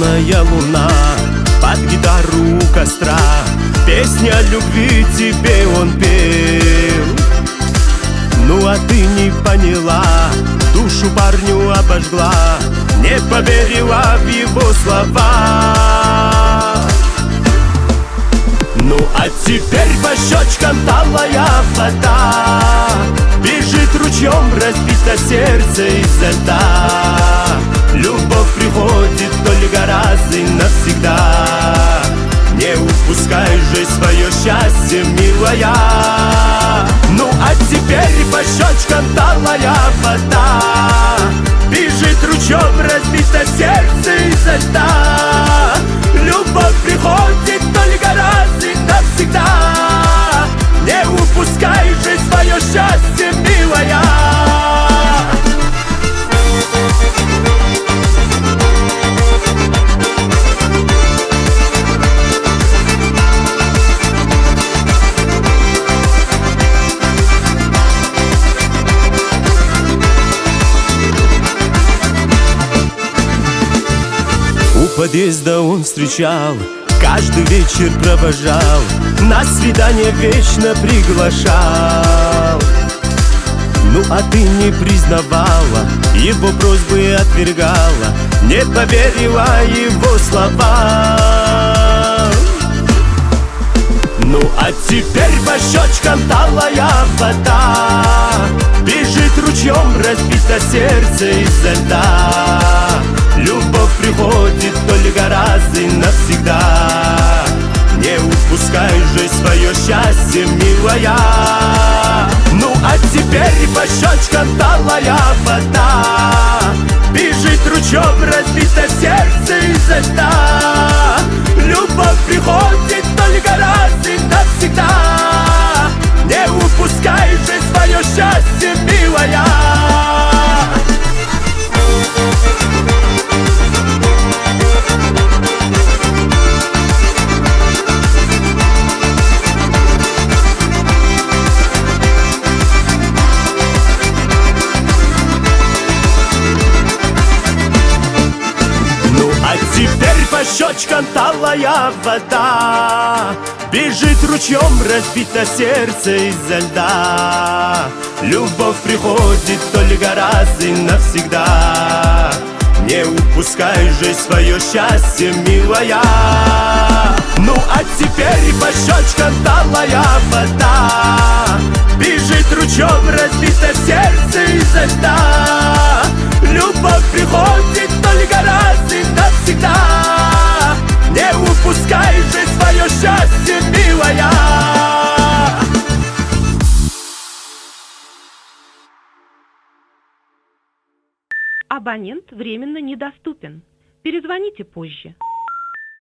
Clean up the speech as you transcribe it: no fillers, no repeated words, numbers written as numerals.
полная луна, под гитару у костра песни о любви тебе он пел. Ну а ты не поняла, душу парню обожгла, не поверила в его слова. Ну а теперь по щечкам талая вода, бежит ручьем разбито сердце из-за льда. Любовь приходит только раз и навсегда, не упускай же свое счастье, милая. Ну а теперь по щечкам талая вода, бежит ручьем разбито сердце из-за льда. Любовь приходит только раз и навсегда, не упускай же свое счастье, милая. У подъезда он встречал, каждый вечер провожал, на свидание вечно приглашал. Ну а ты не признавала, его просьбы отвергала, не поверила его словам. Ну а теперь по щечкам талая вода, бежит ручьем разбито сердце из-за льда. Любовь приходит только раз и навсегда, не упускай же свое счастье, милая. Ну а теперь по щечкам талая вода, бежит ручьем разбито сердце из-за льда. Любовь приходит только раз и навсегда, не упускай же свое счастье, милая. Теперь по щечкам талая вода, бежит ручьем разбито сердце из-за льда. Любовь приходит только раз и навсегда, не упускай же свое счастье, милая. Ну а теперь по щечкам талая вода, бежит ручьем разбито сердце из-за льда. Любовь приходит только раз и навсегда, не упускай же свое счастье, милая. Абонент временно недоступен. Перезвоните позже.